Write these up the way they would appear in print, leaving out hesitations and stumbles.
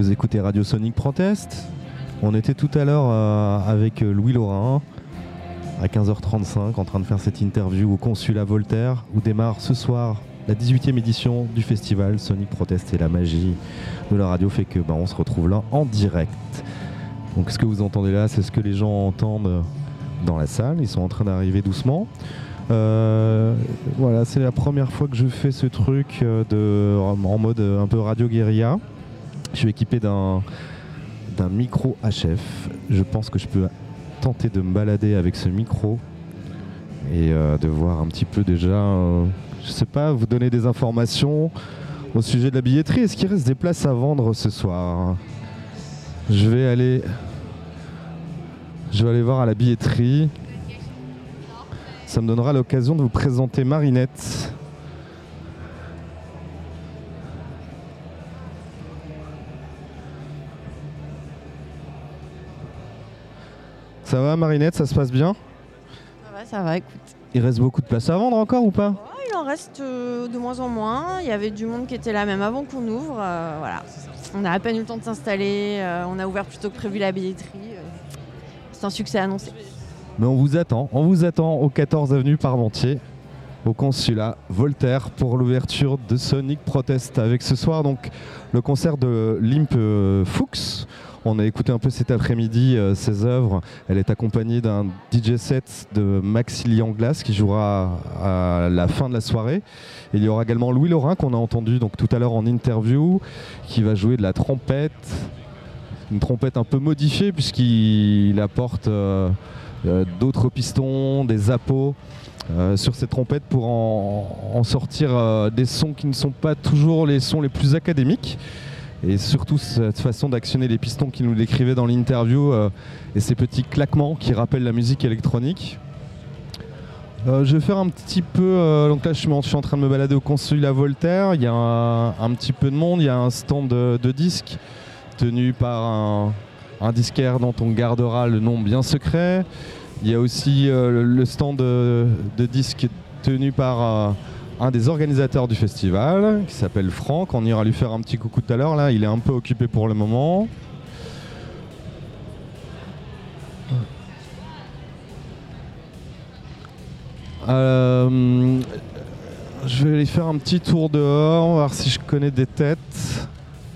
Vous écoutez Radio Sonic Protest. On était tout à l'heure avec Louis Laurin à 15h35 en train de faire cette interview au consulat Voltaire où démarre ce soir la 18e édition du festival Sonic Protest, et la magie de la radio fait que on se retrouve là en direct. Donc ce que vous entendez là, c'est ce que les gens entendent dans la salle. Ils sont en train d'arriver doucement. Voilà, c'est la première fois que je fais ce truc en mode un peu radio guérilla. Je suis équipé d'un micro HF. Je pense que je peux tenter de me balader avec ce micro et de voir un petit peu déjà, je sais pas, vous donner des informations au sujet de la billetterie. Est-ce qu'il reste des places à vendre ce soir ? Je vais aller voir à la billetterie. Ça me donnera l'occasion de vous présenter Marinette. Ça va Marinette, ça se passe bien ? Ça va, écoute. Il reste beaucoup de place à vendre encore ou pas ? Il en reste de moins en moins. Il y avait du monde qui était là même avant qu'on ouvre. Voilà. On a à peine eu le temps de s'installer. On a ouvert plus tôt que prévu la billetterie. C'est un succès annoncé. Mais on vous attend au 14 avenue Parmentier, au consulat Voltaire, pour l'ouverture de Sonic Protest. Avec ce soir donc le concert de Limp Fuchs. On a écouté un peu cet après-midi ses œuvres. Elle est accompagnée d'un DJ set de Maxilian Glass qui jouera à la fin de la soirée. Et il y aura également Louis Laurin qu'on a entendu donc tout à l'heure en interview, qui va jouer de la trompette. Une trompette un peu modifiée puisqu'il apporte d'autres pistons, des appos sur cette trompette pour en sortir des sons qui ne sont pas toujours les sons les plus académiques. Et surtout cette façon d'actionner les pistons qu'il nous décrivait dans l'interview et ces petits claquements qui rappellent la musique électronique. Je vais faire un petit peu... donc là je suis en train de me balader au consulat Voltaire. Il y a un petit peu de monde, il y a un stand de disques tenu par un disquaire dont on gardera le nom bien secret. Il y a aussi le stand de disques tenu par un des organisateurs du festival qui s'appelle Franck. On ira lui faire un petit coucou tout à l'heure. Là, il est un peu occupé pour le moment. Je vais aller faire un petit tour dehors, voir si je connais des têtes.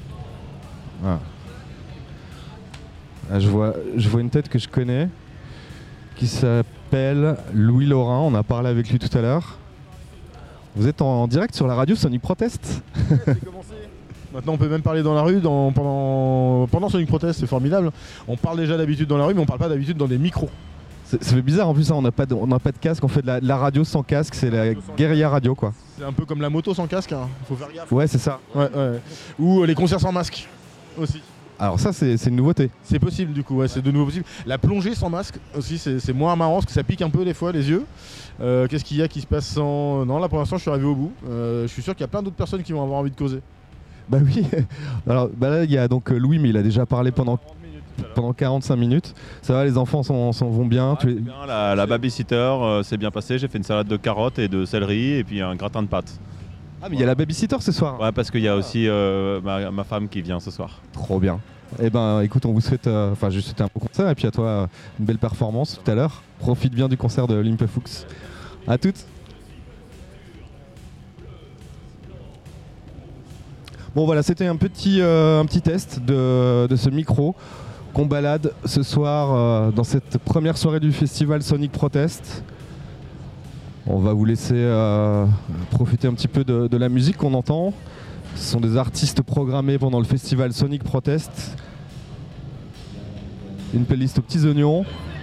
Je vois une tête que je connais qui s'appelle Louis Laurin. On a parlé avec lui tout à l'heure. Vous êtes en direct sur la radio Sonic Protest. C'est commencé. Maintenant on peut même parler dans la rue pendant Sonic Protest, c'est formidable. On parle déjà d'habitude dans la rue mais on parle pas d'habitude dans des micros. Ça fait bizarre en plus, hein, on n'a pas de casque, on fait de la radio sans casque, c'est la guérilla radio quoi. C'est un peu comme la moto sans casque, hein. Faut faire gaffe. Ouais c'est ça. Ouais. Ou les concerts sans masque aussi. Alors ça c'est une nouveauté. C'est possible du coup, ouais, c'est de nouveau possible. La plongée sans masque aussi c'est moins marrant parce que ça pique un peu des fois les yeux. Qu'est-ce qu'il y a qui se passe sans... Non là pour l'instant je suis arrivé au bout. Je suis sûr qu'il y a plein d'autres personnes qui vont avoir envie de causer. Bah oui. Alors là il y a donc Louis mais il a déjà parlé pendant 45 minutes. Ça va, les enfants s'en vont bien, ouais, bien. La babysitter s'est bien passée. J'ai fait une salade de carottes et de céleri et puis un gratin de pâtes. Ah mais il y a la babysitter ce soir. Ouais parce qu'il y a aussi ma femme qui vient ce soir. Trop bien. Eh ben écoute, on vous souhaite, je souhaite un bon concert et puis à toi une belle performance tout à l'heure. Profite bien du concert de Limp Fuchs. À toutes. Bon voilà, c'était un petit test de ce micro qu'on balade ce soir dans cette première soirée du festival Sonic Protest. On va vous laisser profiter un petit peu de la musique qu'on entend. Ce sont des artistes programmés pendant le festival Sonic Protest. Une playlist aux petits oignons.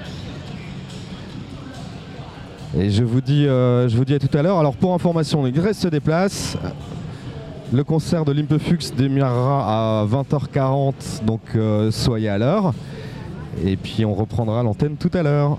Et je vous dis à tout à l'heure. Alors pour information, il reste des places. Le concert de Limp Fuchs démarrera à 20h40, donc soyez à l'heure. Et puis on reprendra l'antenne tout à l'heure.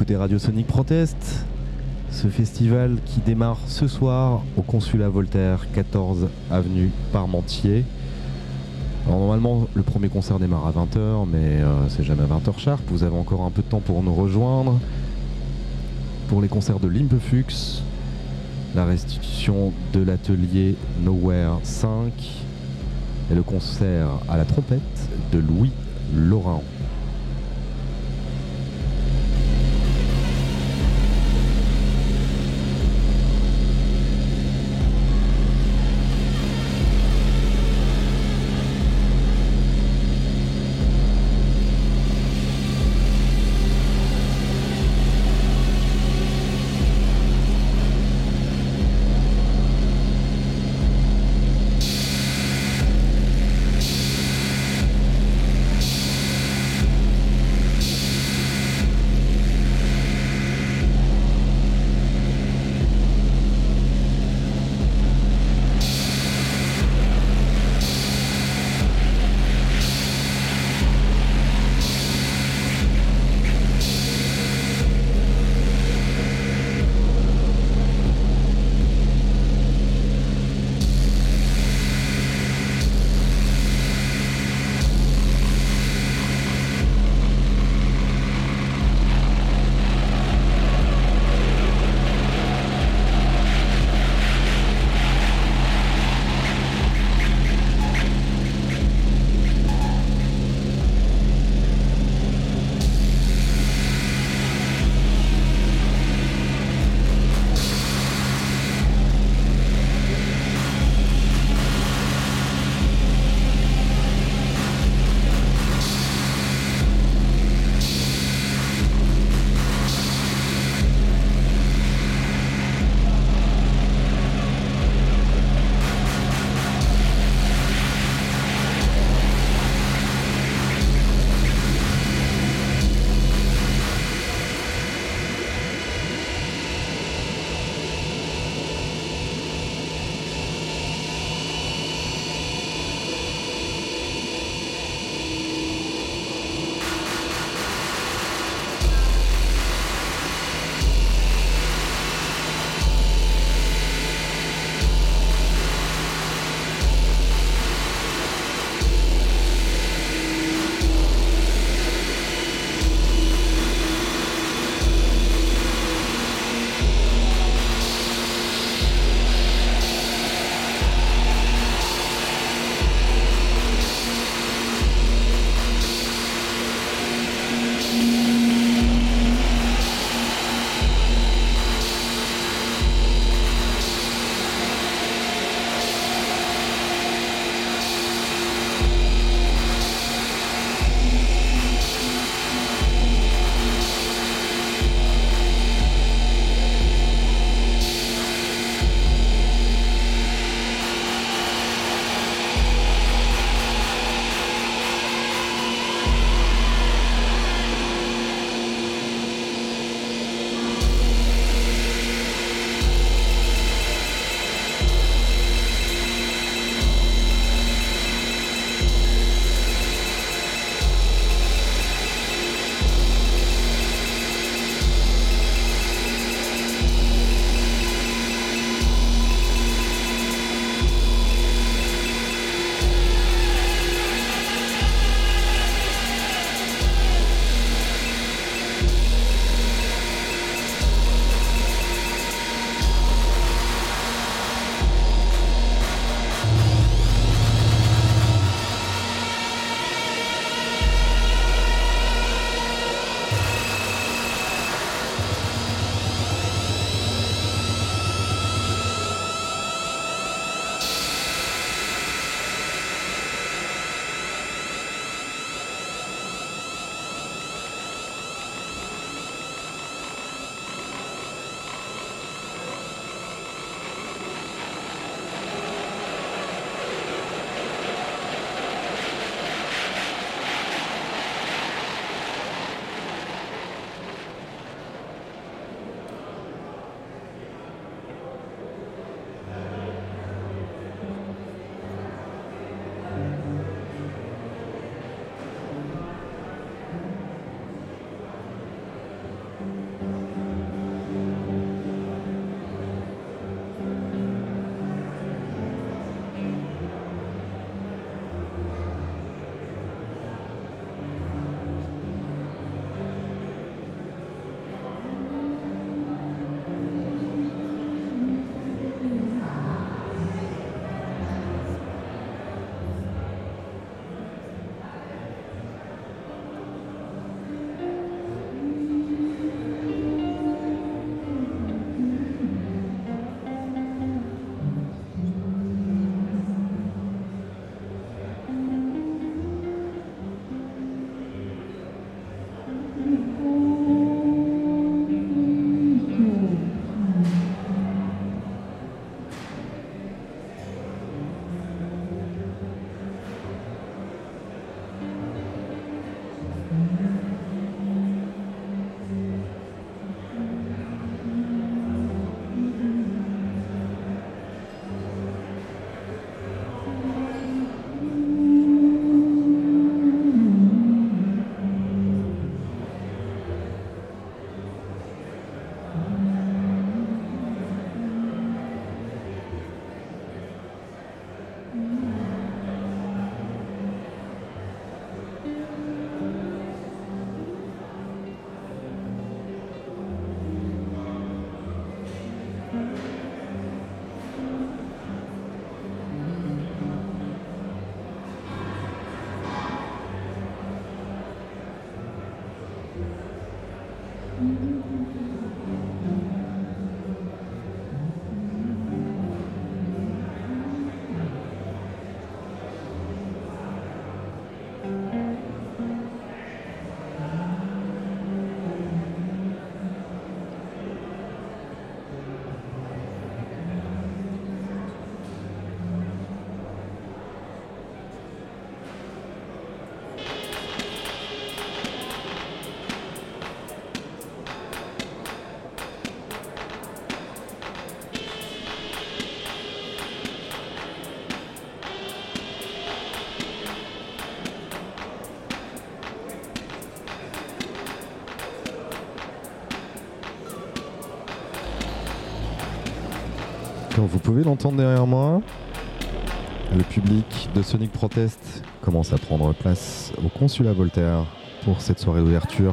écoutez Radio Sonic Protest, ce festival qui démarre ce soir au Consulat Voltaire, 14 avenue Parmentier. Alors normalement le premier concert démarre à 20h, mais c'est jamais à 20h sharp. Vous avez encore un peu de temps pour nous rejoindre. Pour les concerts de Limpefux, la restitution de l'atelier Nowhere 5 et le concert à la trompette de Louis Laurent. Comme vous pouvez l'entendre derrière moi, le public de Sonic Protest commence à prendre place au consulat Voltaire pour cette soirée d'ouverture.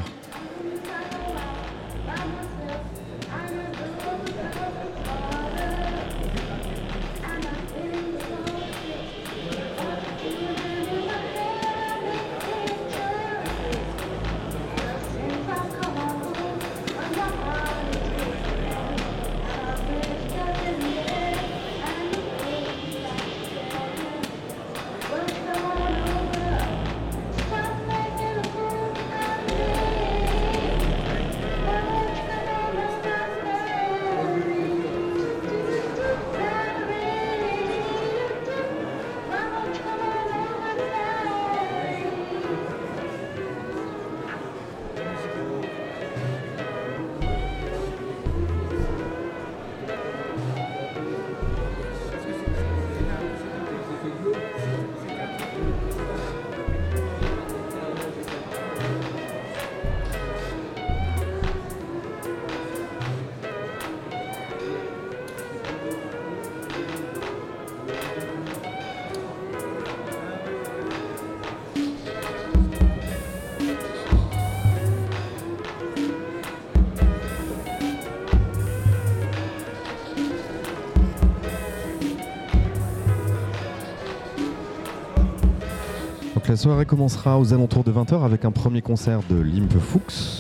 La soirée commencera aux alentours de 20h avec un premier concert de Limp Fuchs.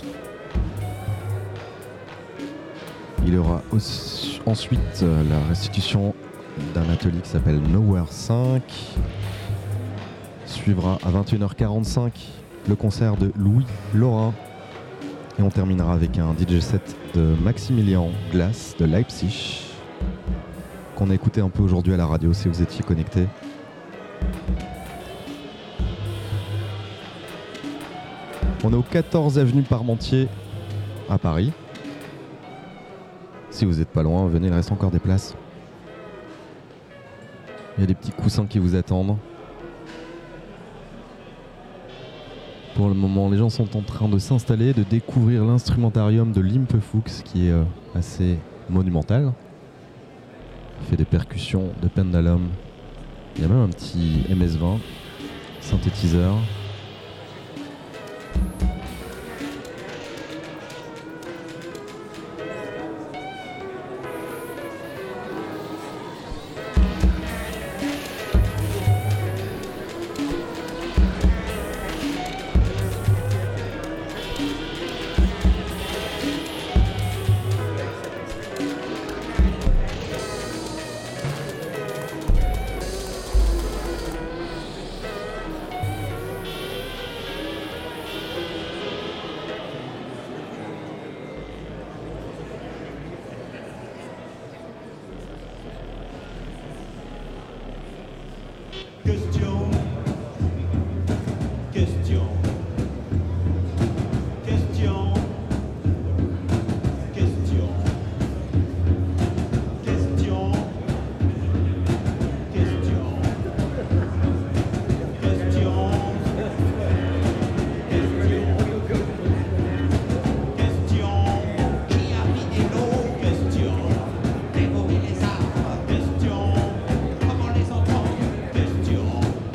Il y aura ensuite la restitution d'un atelier qui s'appelle Nowhere 5. Suivra à 21h45 le concert de Louis Laurin. Et on terminera avec un DJ set de Maximilian Glass de Leipzig, qu'on a écouté un peu aujourd'hui à la radio si vous étiez connectés. On est au 14 avenue Parmentier à Paris. Si vous n'êtes pas loin, venez, il reste encore des places. Il y a des petits coussins qui vous attendent. Pour le moment, les gens sont en train de s'installer, de découvrir l'instrumentarium de Limp Fuchs qui est assez monumental. Il fait des percussions de Pendulum. Il y a même un petit MS-20 synthétiseur. Question, comment les entendre? Question.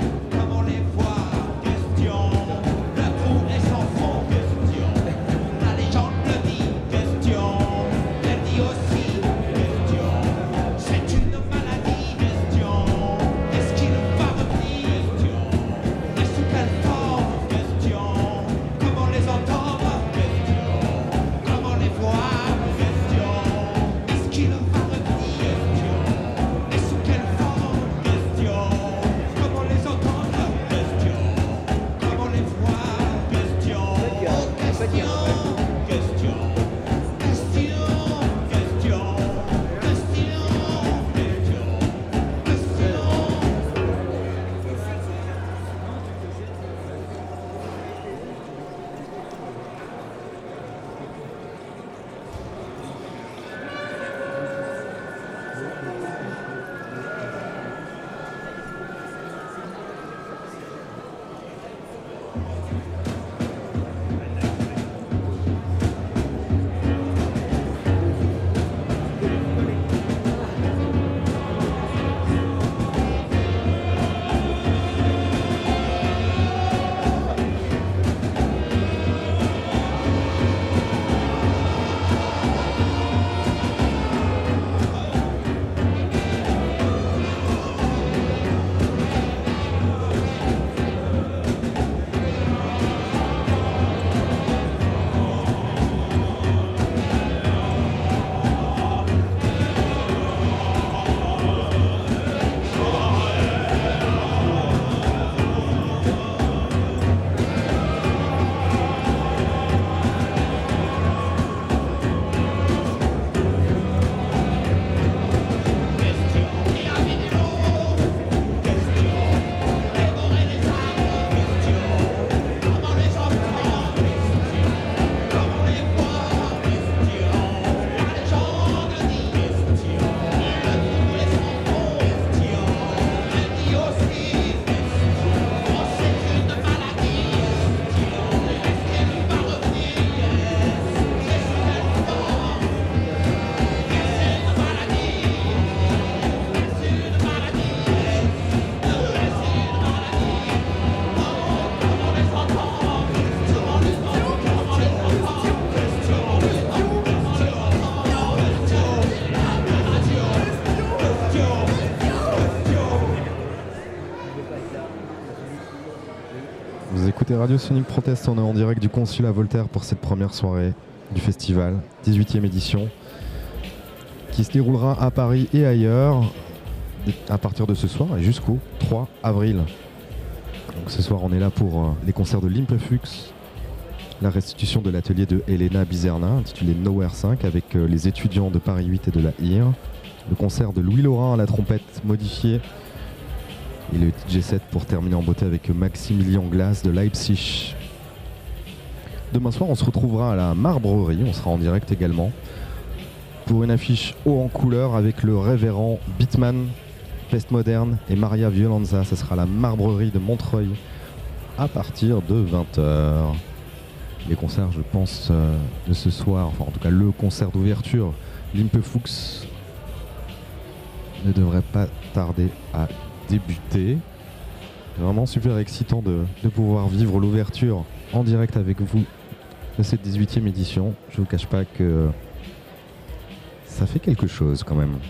écoutez Radio Sonic Protest, on est en direct du Consulat Voltaire pour cette première soirée du festival, 18e édition, qui se déroulera à Paris et ailleurs à partir de ce soir et jusqu'au 3 avril. Donc ce soir on est là pour les concerts de Limpefux, la restitution de l'atelier de Elena Bizerna intitulé Nowhere 5 avec les étudiants de Paris 8 et de la IR, le concert de Louis Laurin à la trompette modifiée et le DJ set pour terminer en beauté avec Maximilien Glass de Leipzig. Demain soir on se retrouvera à la Marbrerie, on sera en direct également pour une affiche haut en couleur avec le révérend Beatman, Peste Moderne et Maria Violenza. Ce sera la Marbrerie de Montreuil à partir de 20h. Les concerts, je pense, de ce soir, enfin en tout cas le concert d'ouverture, Limpefux, ne devrait pas tarder à débuter. Vraiment super excitant de pouvoir vivre l'ouverture en direct avec vous de cette 18e édition. Je vous cache pas que ça fait quelque chose quand même.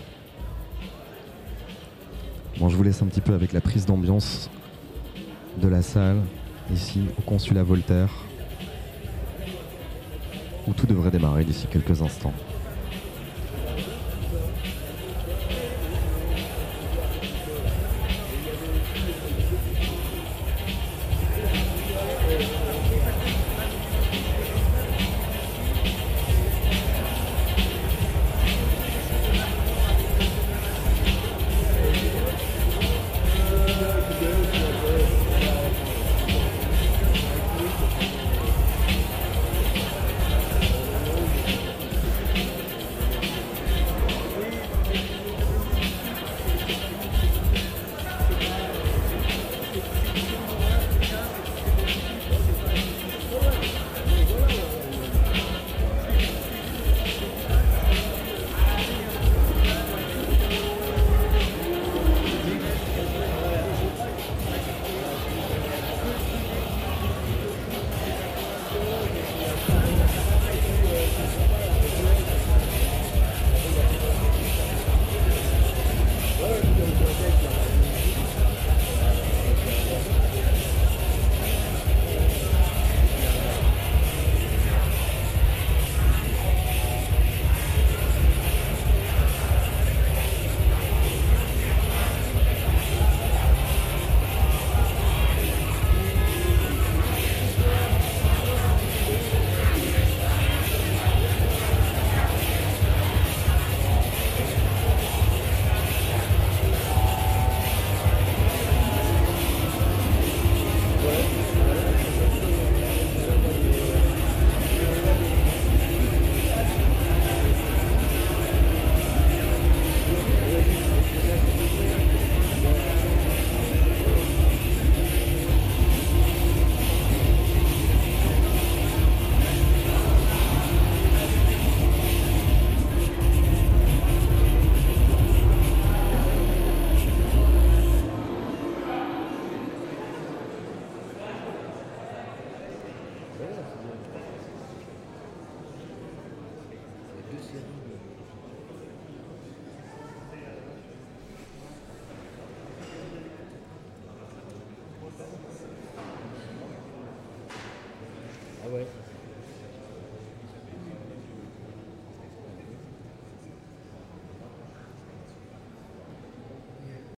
Bon, je vous laisse un petit peu avec la prise d'ambiance de la salle, ici au Consulat Voltaire, où tout devrait démarrer d'ici quelques instants. Deux séries.